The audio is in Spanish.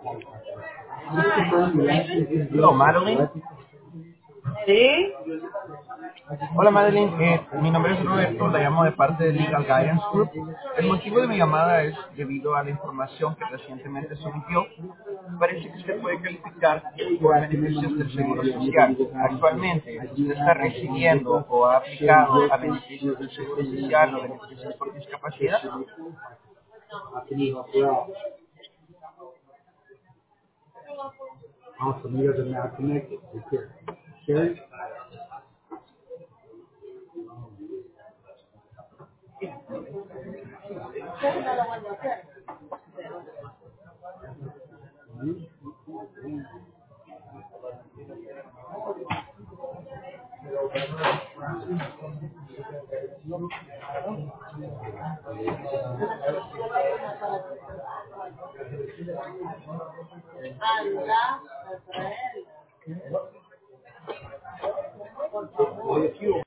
Hello, Madeline. ¿Sí? Hola, Madeline. Mi nombre es Roberto, la llamo de parte de Legal Guidance Group. El motivo de mi llamada es debido a la información que recientemente sometió. Parece que usted puede calificar por beneficios del Seguro Social. Actualmente, ¿usted está recibiendo o ha aplicado a beneficios del Seguro Social o beneficios por discapacidad? Anda, Rafael.